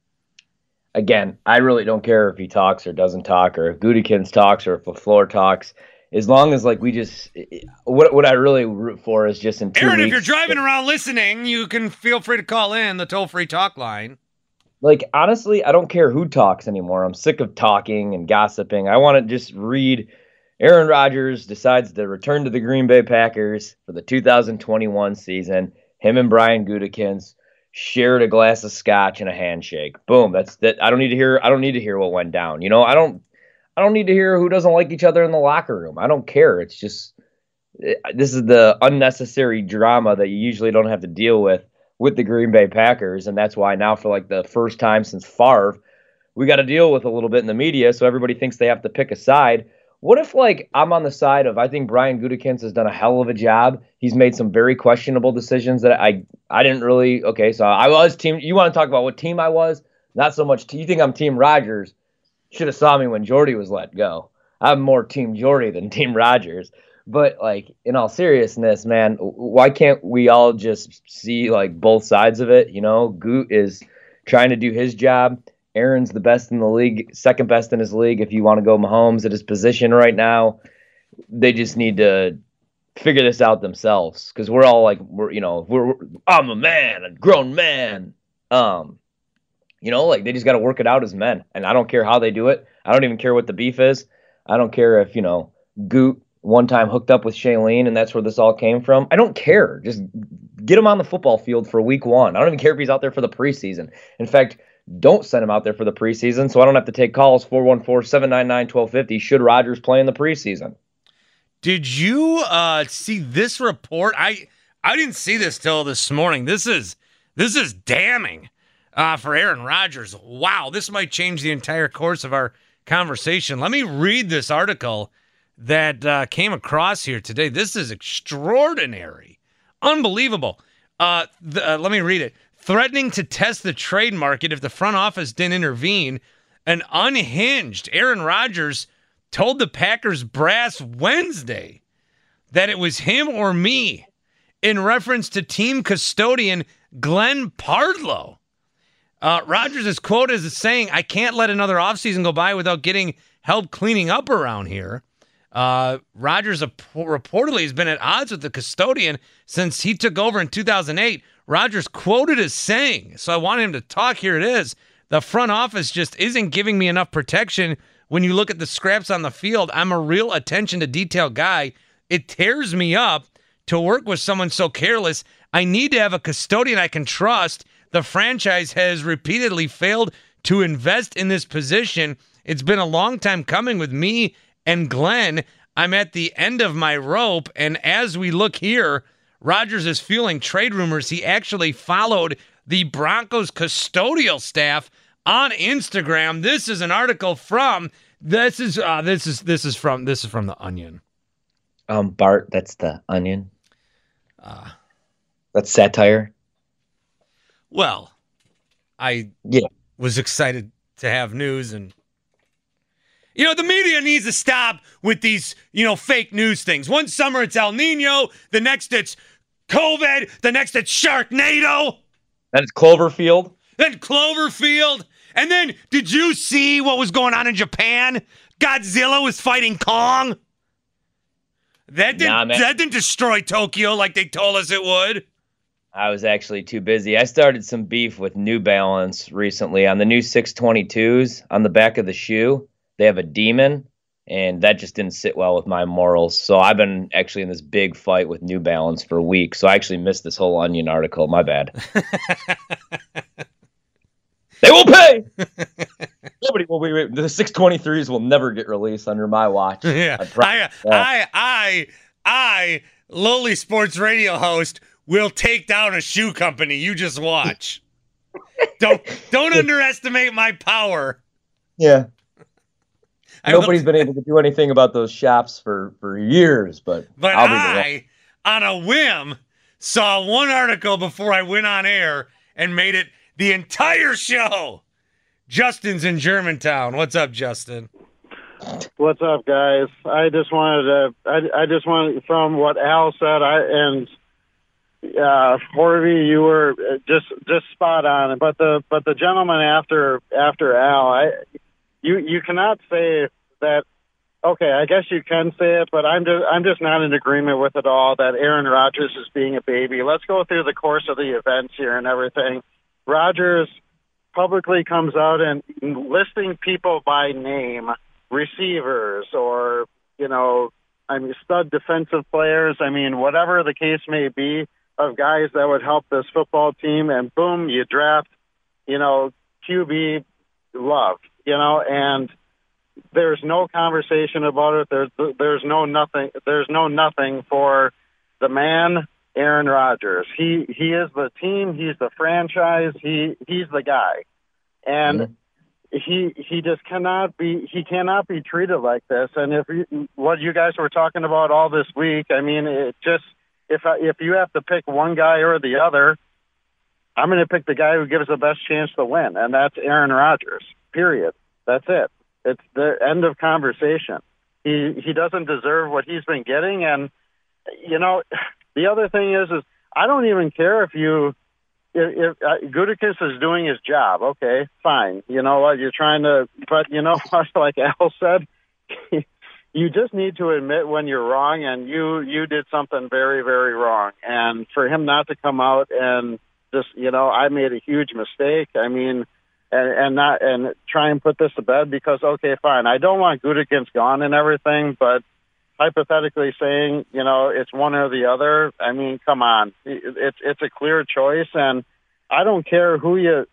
Speaker 6: again, I really don't care if he talks or doesn't talk, or if Gutekunst talks or if LaFleur talks. As long as, like, we just – what what I really root for is just in two
Speaker 5: Aaron,
Speaker 6: weeks,
Speaker 5: if you're driving around listening, you can feel free to call in the toll-free talk line.
Speaker 6: Like, honestly, I don't care who talks anymore. I'm sick of talking and gossiping. I want to just read Aaron Rodgers decides to return to the Green Bay Packers for the two thousand twenty-one season. Him and Brian Gutekunst shared a glass of scotch and a handshake. Boom. That's that. I don't need to hear – I don't need to hear what went down. You know, I don't – I don't need to hear who doesn't like each other in the locker room. I don't care. It's just it, this is the unnecessary drama that you usually don't have to deal with with the Green Bay Packers, and that's why now for like the first time since Favre, we got to deal with a little bit in the media, so everybody thinks they have to pick a side. What if, like, I'm on the side of I think Brian Gutekunst has done a hell of a job. He's made some very questionable decisions that I I didn't really – okay, so I was team – you want to talk about what team I was? Not so much – you think I'm Team Rodgers. Should have saw me when Jordy was let go. I'm more Team Jordy than Team Rodgers. But, like, in all seriousness, man, why can't we all just see, like, both sides of it? You know, Goot is trying to do his job. Aaron's the best in the league, second best in his league if you want to go Mahomes at his position right now. They just need to figure this out themselves, because we're all, like, we're you know, we're, we're I'm a man, a grown man. Um. You know, like, they just got to work it out as men. And I don't care how they do it. I don't even care what the beef is. I don't care if, you know, Goot one time hooked up with Shailene and that's where this all came from. I don't care. Just get him on the football field for week one. I don't even care if he's out there for the preseason. In fact, don't send him out there for the preseason so I don't have to take calls four one four, seven nine nine, one two five zero should Rodgers play in the preseason.
Speaker 5: Did you uh, see this report? I I didn't see this till this morning. This is this is damning. uh, for Aaron Rodgers. Wow, this might change the entire course of our conversation. Let me read this article that uh, came across here today. This is extraordinary. Unbelievable. Uh, the, uh, let me read it. Threatening to test the trade market if the front office didn't intervene, an unhinged Aaron Rodgers told the Packers brass Wednesday that it was him or me in reference to team custodian Glenn Pardlow. Uh, Rodgers is quoted as saying, I can't let another offseason go by without getting help cleaning up around here. Uh, Rodgers reportedly has been at odds with the custodian since he took over in two thousand eight. Rodgers quoted as saying, so I wanted him to talk, here it is, the front office just isn't giving me enough protection. When you look at the scraps on the field, I'm a real attention to detail guy. It tears me up to work with someone so careless. I need to have a custodian I can trust. The franchise has repeatedly failed to invest in this position. It's been a long time coming with me and Glenn. I'm at the end of my rope, and as we look here, Rodgers is fueling trade rumors. He actually followed the Broncos custodial staff on Instagram. This is an article from this is uh, this is this is from this is from the Onion.
Speaker 6: Um, Bart, that's the Onion.
Speaker 5: Uh,
Speaker 6: that's satire.
Speaker 5: Well, I
Speaker 6: yeah.
Speaker 5: was excited to have news, and you know, the media needs to stop with these, you know, fake news things. One summer it's El Nino, the next it's COVID, the next it's Sharknado.
Speaker 6: Then it's Cloverfield.
Speaker 5: Then Cloverfield. And then, did you see what was going on in Japan? Godzilla was fighting Kong. That didn't,
Speaker 6: nah,
Speaker 5: that didn't destroy Tokyo like they told us it would.
Speaker 6: I was actually too busy. I started some beef with New Balance recently on the new six twenty-twos on the back of the shoe. They have a demon, and that just didn't sit well with my morals. So I've been actually in this big fight with New Balance for weeks. So I actually missed this whole Onion article. My bad. They will pay. Nobody will be. The six twenty-threes will never get released under my watch.
Speaker 5: Yeah, I, I, yeah. I, I, I, lowly sports radio host, will take down a shoe company. You just watch. don't don't underestimate my power.
Speaker 6: Yeah.
Speaker 5: will,
Speaker 6: Nobody's been able to do anything about those shops for, for years, but
Speaker 5: but
Speaker 6: I'll be
Speaker 5: I, on a whim, saw one article before I went on air and made it the entire show. Justin's in Germantown. What's up, Justin?
Speaker 10: What's up, guys? I just wanted to. I, I just wanted from what Al said. I and uh, Horvey, you were just just spot on. But the but the gentleman after after Al, I. You you cannot say that. Okay, I guess you can say it, but I'm just I'm just not in agreement with it all. That Aaron Rodgers is being a baby. Let's go through the course of the events here and everything. Rodgers publicly comes out and listing people by name, receivers or you know, I mean stud defensive players. I mean whatever the case may be of guys that would help this football team, and boom, you draft, you know, Q B Love. You know, and there's no conversation about it. There's there's no nothing. There's no nothing for the man, Aaron Rodgers. He he is the team. He's the franchise. He he's the guy, and mm-hmm. he he just cannot be. He cannot be treated like this. And if you, what you guys were talking about all this week, I mean, it just if I, if you have to pick one guy or the other, I'm going to pick the guy who gives the best chance to win, and that's Aaron Rodgers. Period. That's it. It's the end of conversation. He he doesn't deserve what he's been getting, and you know, the other thing is, is I don't even care if you if, if uh, Gutekunst is doing his job. Okay, fine. You know what? You're trying to, but you know what? Like Al said, you just need to admit when you're wrong, and you you did something very very wrong. And for him not to come out and just, you know, I made a huge mistake. I mean. And, and not and try and put this to bed because okay, fine. I don't want Gutekunst gone and everything, but hypothetically saying, you know, it's one or the other. I mean, come on, it's it's a clear choice, and I don't care who you.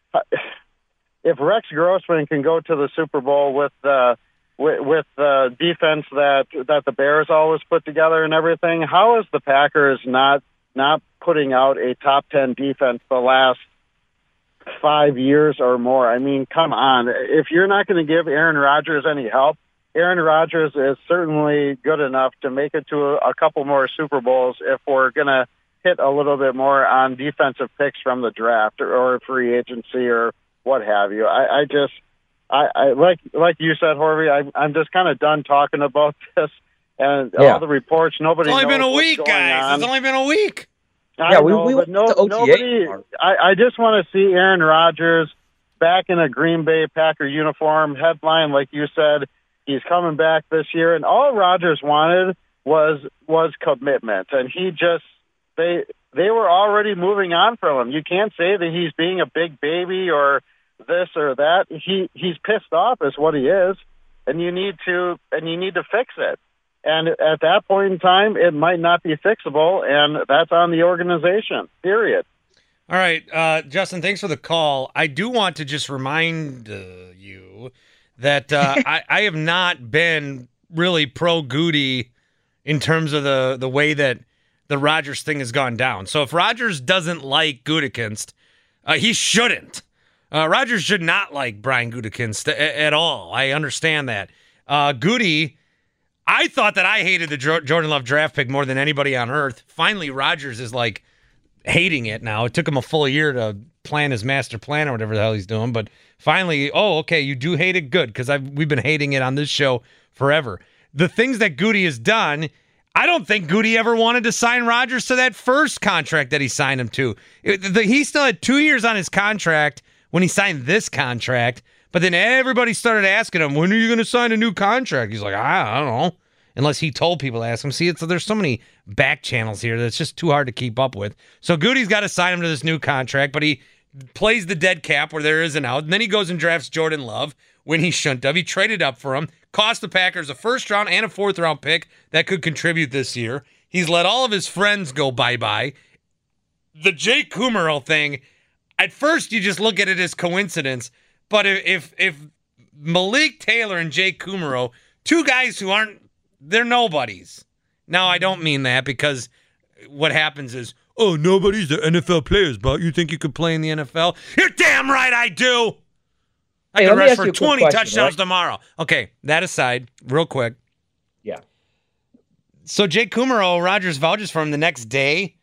Speaker 10: If Rex Grossman can go to the Super Bowl with the with, with the defense that that the Bears always put together and everything, how is the Packers not not putting out a top ten defense the last five years or more. I mean, come on. If you're not going to give Aaron Rodgers any help, Aaron Rodgers is certainly good enough to make it to a, a couple more Super Bowls if we're going to hit a little bit more on defensive picks from the draft or, or free agency or what have you. I, I just, I, I like like you said, Horvey, I, I'm just kind of done talking about this and yeah. all the reports. Nobody
Speaker 5: It's only
Speaker 10: knows
Speaker 5: been a
Speaker 10: what's
Speaker 5: week,
Speaker 10: going
Speaker 5: guys.
Speaker 10: on.
Speaker 5: It's only been a week.
Speaker 10: I
Speaker 6: yeah,
Speaker 10: know,
Speaker 6: we, we
Speaker 10: but
Speaker 6: went
Speaker 10: no,
Speaker 6: to O T A
Speaker 10: nobody. I, I just want to see Aaron Rodgers back in a Green Bay Packer uniform, headline, like you said. He's coming back this year, and all Rodgers wanted was was commitment, and he just they they were already moving on from him. You can't say that he's being a big baby or this or that. He he's pissed off, is what he is, and you need to and you need to fix it. And at that point in time, it might not be fixable, and that's on the organization, period.
Speaker 5: All right, uh, Justin, thanks for the call. I do want to just remind uh, you that uh, I, I have not been really pro-Goody in terms of the, the way that the Rodgers thing has gone down. So if Rodgers doesn't like Gutekunst, uh, he shouldn't. Uh, Rodgers should not like Brian Gutekunst a- at all. I understand that. Uh, Goody... I thought that I hated the Jordan Love draft pick more than anybody on earth. Finally, Rodgers is like hating it now. It took him a full year to plan his master plan or whatever the hell he's doing. But finally, oh, okay, you do hate it? Good, because I've we've been hating it on this show forever. The things that Goody has done, I don't think Goody ever wanted to sign Rodgers to that first contract that he signed him to. It, the, he still had two years on his contract when he signed this contract. But then everybody started asking him, when are you going to sign a new contract? He's like, I, I don't know. Unless he told people to ask him. See, it's, there's so many back channels here that it's just too hard to keep up with. So Goody's got to sign him to this new contract, but he plays the dead cap where there is an out. And then he goes and drafts Jordan Love when he shouldn't have. He traded up for him, cost the Packers a first round and a fourth round pick that could contribute this year. He's let all of his friends go bye-bye. The Jake Kumerow thing, at first you just look at it as coincidence. But if if Malik Taylor and Jake Kumerow, two guys who aren't, they're nobodies. Now, I don't mean that because what happens is, oh, nobody's the N F L players, but you think you could play in the N F L? You're damn right I do. I
Speaker 6: hey,
Speaker 5: can rush for
Speaker 6: twenty
Speaker 5: question, touchdowns
Speaker 6: right?
Speaker 5: tomorrow. Okay, that aside, real quick.
Speaker 6: Yeah.
Speaker 5: So Jake Kumerow, Rodgers vouches for him the next day.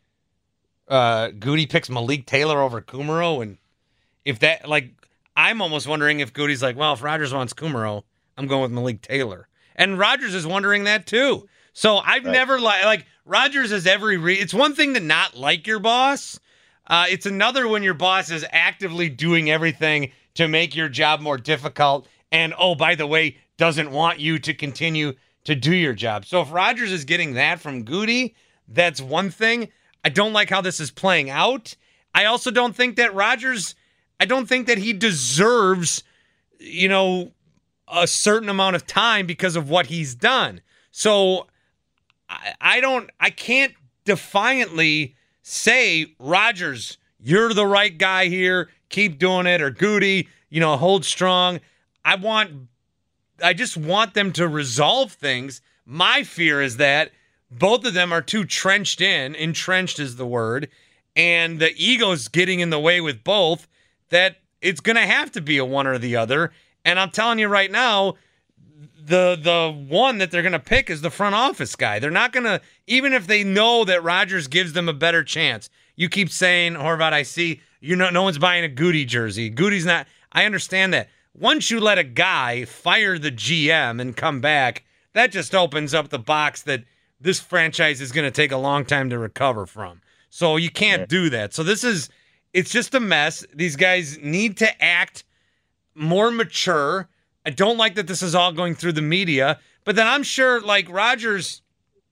Speaker 5: Uh, Goody picks Malik Taylor over Kumerow, and if that, like, I'm almost wondering if Goody's like, well, if Rodgers wants Kumerow, I'm going with Malik Taylor. And Rodgers is wondering that too. So I've right. never li- like Rodgers has every re- it's one thing to not like your boss. Uh, it's another when your boss is actively doing everything to make your job more difficult. And oh, by the way, doesn't want you to continue to do your job. So if Rodgers is getting that from Goody, that's one thing. I don't like how this is playing out. I also don't think that Rodgers, I don't think that he deserves, you know, a certain amount of time because of what he's done. So I, I don't, I can't defiantly say, Rodgers, you're the right guy here. Keep doing it. Or Goody, you know, hold strong. I want, I just want them to resolve things. My fear is that both of them are too trenched in. Entrenched is the word. And the ego's getting in the way with both, that it's going to have to be a one or the other. And I'm telling you right now, the the one that they're going to pick is the front office guy. They're not going to, even if they know that Rodgers gives them a better chance. You keep saying, Horvat, I see, you know, no one's buying a Goody jersey. Goody's not, I understand that. Once you let a guy fire the G M and come back, that just opens up the box that this franchise is going to take a long time to recover from. So you can't do that. So this is, it's just a mess. These guys need to act more mature. I don't like that this is all going through the media, but then I'm sure, like, Rodgers,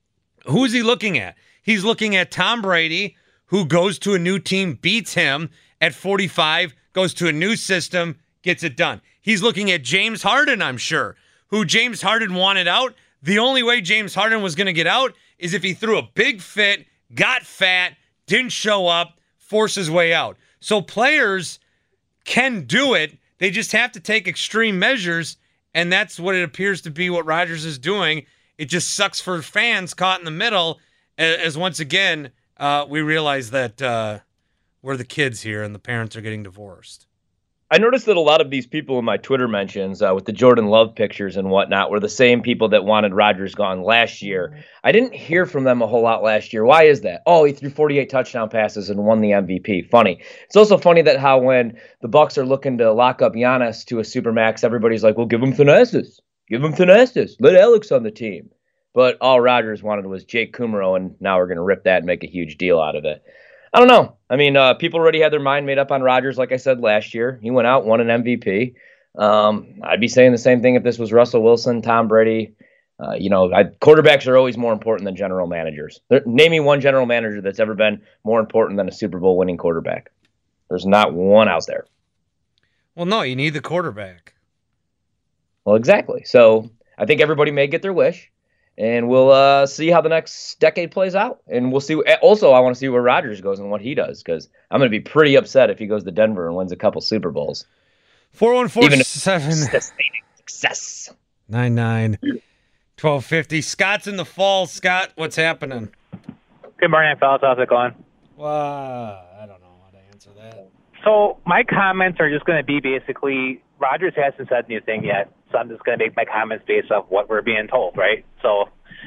Speaker 5: who is he looking at? He's looking at Tom Brady, who goes to a new team, beats him at forty-five, goes to a new system, gets it done. He's looking at James Harden, I'm sure, who James Harden wanted out. The only way James Harden was going to get out is if he threw a big fit, got fat, didn't show up, forced his way out. So players can do it. They just have to take extreme measures, and that's what it appears to be what Rodgers is doing. It just sucks for fans caught in the middle, as once again, uh, we realize that uh, we're the kids here and the parents are getting divorced.
Speaker 6: I noticed that a lot of these people in my Twitter mentions uh, with the Jordan Love pictures and whatnot were the same people that wanted Rodgers gone last year. I didn't hear from them a whole lot last year. Why is that? Oh, he threw forty-eight touchdown passes and won the M V P. Funny. It's also funny that how when the Bucs are looking to lock up Giannis to a supermax, everybody's like, well, give him Thanasis. Give him Thanasis. Let Alex on the team. But all Rodgers wanted was Jake Kummerow, and now we're going to rip that and make a huge deal out of it. I don't know. I mean, uh, people already had their mind made up on Rodgers, like I said last year. He went out, won an M V P. Um, I'd be saying the same thing if this was Russell Wilson, Tom Brady. Uh, you know, I, quarterbacks are always more important than general managers. There, name me one general manager that's ever been more important than a Super Bowl winning quarterback. There's not one out there.
Speaker 5: Well, no, you need the quarterback.
Speaker 6: Well, exactly. So I think everybody may get their wish. And we'll uh, see how the next decade plays out. And we'll see. Also, I want to see where Rodgers goes and what he does, because I'm going to be pretty upset if he goes to Denver and wins a couple Super Bowls.
Speaker 5: four one four seven
Speaker 6: Sustaining success.
Speaker 5: nine nine twelve fifty. Scott's in the fall. Scott, what's happening?
Speaker 11: Good morning, fellas. How's it going?
Speaker 5: Well, I don't know how to answer that.
Speaker 11: So my comments are just going to be basically, Rodgers hasn't said anything yet, so I'm just going to make my comments based off what we're being told, right? So,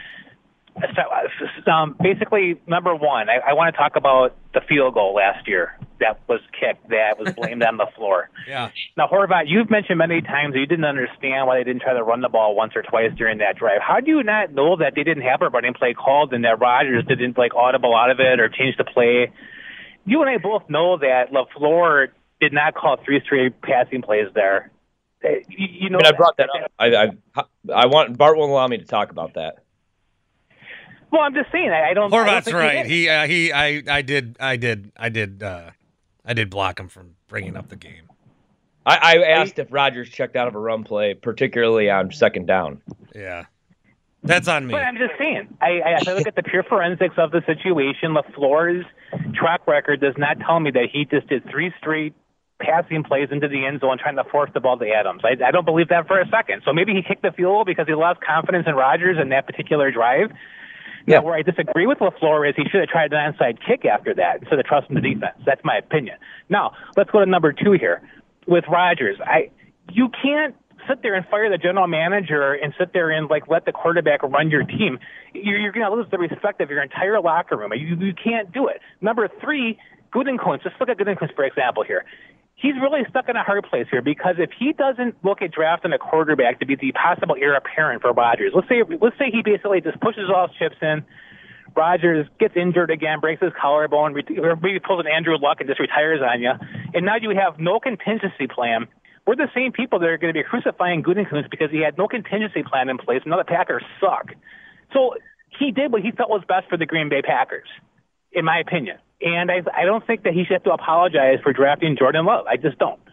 Speaker 11: so um, basically, number one, I, I want to talk about the field goal last year that was kicked, that was blamed on the floor.
Speaker 5: Yeah.
Speaker 11: Now, Horvat, you've mentioned many times that you didn't understand why they didn't try to run the ball once or twice during that drive. How do you not know that they didn't have a running play called and that Rodgers didn't, like, audible out of it or change the play? You and I both know that LaFleur did not call three straight passing plays there. You, you know,
Speaker 6: I, mean, I brought that up. I, I, I want Bart won't allow me to talk about that.
Speaker 11: Well, I'm just saying. I, I don't.
Speaker 5: Horvat's
Speaker 11: I don't
Speaker 5: right. He, uh, he, I, I did, I did, I did, uh, I did block him from bringing up the game.
Speaker 6: I, I asked if Rodgers checked out of a run play, particularly on second down.
Speaker 5: Yeah. That's on me.
Speaker 11: But I'm just saying, I, I, I look at the pure forensics of the situation. LaFleur's track record does not tell me that he just did three straight passing plays into the end zone trying to force the ball to Adams. I, I don't believe that for a second. So maybe he kicked the field goal because he lost confidence in Rodgers in that particular drive. Yeah. Now, where I disagree with LaFleur is he should have tried an onside kick after that instead of trusting the defense. That's my opinion. Now, let's go to number two here. With Rodgers, I you can't sit there and fire the general manager and sit there and like let the quarterback run your team. You're, you're going to lose the respect of your entire locker room. You, you can't do it. Number three, Gutekunst. Just look at Gutekunst, for example, here. He's really stuck in a hard place here because if he doesn't look at drafting a quarterback to be the possible heir apparent for Rodgers, let's say let's say he basically just pushes all his chips in, Rodgers gets injured again, breaks his collarbone, or maybe pulls an Andrew Luck and just retires on you, and now you have no contingency plan. We're the same people that are going to be crucifying Gutekunst because he had no contingency plan in place, and now the Packers suck. So he did what he felt was best for the Green Bay Packers, in my opinion. And I, I don't think that he should have to apologize for drafting Jordan Love. I just don't.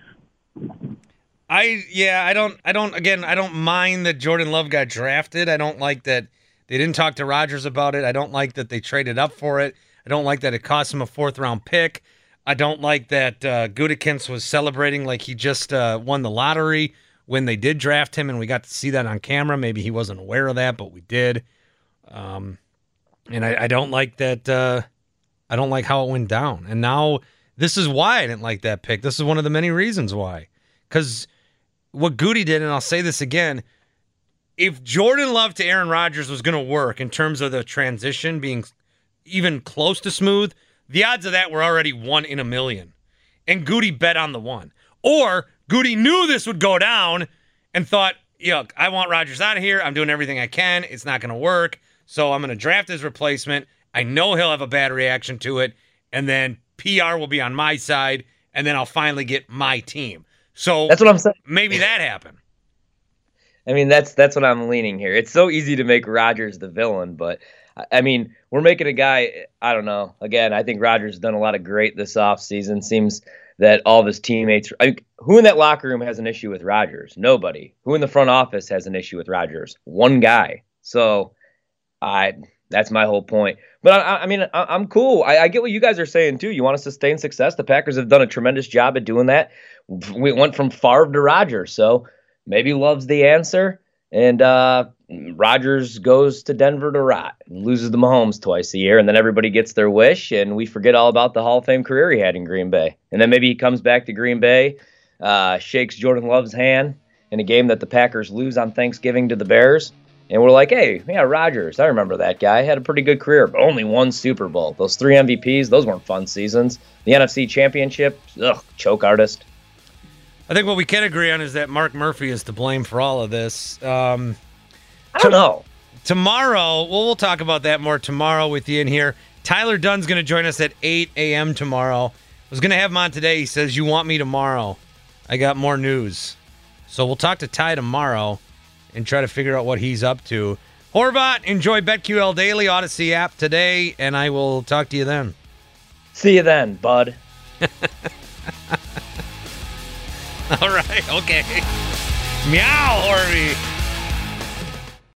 Speaker 5: I yeah, I don't I don't again, I don't mind that Jordan Love got drafted. I don't like that they didn't talk to Rodgers about it. I don't like that they traded up for it. I don't like that it cost him a fourth round pick. I don't like that uh, Gutekunst was celebrating like he just uh, won the lottery when they did draft him, and we got to see that on camera. Maybe he wasn't aware of that, but we did. Um, and I, I don't like that. Uh, I don't like how it went down. And now this is why I didn't like that pick. This is one of the many reasons why. Because what Goody did, and I'll say this again, if Jordan Love to Aaron Rodgers was going to work in terms of the transition being even close to smooth, the odds of that were already one in a million. And Goody bet on the one. Or Goody knew this would go down and thought, yuck, I want Rodgers out of here. I'm doing everything I can. It's not going to work. So I'm going to draft his replacement. I know he'll have a bad reaction to it. And then P R will be on my side. And then I'll finally get my team. So
Speaker 6: that's what I'm saying.
Speaker 5: Maybe that happened.
Speaker 6: I mean, that's that's what I'm leaning here. It's so easy to make Rodgers the villain, but I mean, we're making a guy, I don't know. Again, I think Rodgers has done a lot of great this offseason. Seems that all of his teammates, I mean, who in that locker room has an issue with Rodgers? Nobody. Who in the front office has an issue with Rodgers? One guy. So I that's my whole point. But I, I mean, I, I'm cool. I, I get what you guys are saying, too. You want to sustain success. The Packers have done a tremendous job at doing that. We went from Favre to Rodgers, so maybe Love's the answer. And uh, Rodgers goes to Denver to rot and loses the Mahomes twice a year. And then everybody gets their wish, and we forget all about the Hall of Fame career he had in Green Bay. And then maybe he comes back to Green Bay, uh, shakes Jordan Love's hand in a game that the Packers lose on Thanksgiving to the Bears. And we're like, hey, yeah, Rodgers, I remember that guy. Had a pretty good career, but only one Super Bowl. Those three M V Ps, those weren't fun seasons. The N F C Championship, ugh, choke artist.
Speaker 5: I think what we can agree on is that Mark Murphy is to blame for all of this. Um,
Speaker 6: I don't know.
Speaker 5: Tomorrow, well, we'll talk about that more tomorrow with you in here. Tyler Dunn's going to join us at eight a.m. tomorrow. I was going to have him on today. He says, you want me tomorrow. I got more news. So we'll talk to Ty tomorrow and try to figure out what he's up to. Horvat, enjoy BetQL Daily Odyssey app today, and I will talk to you then.
Speaker 6: See you then, bud.
Speaker 5: All right, okay. Meow, Horvie.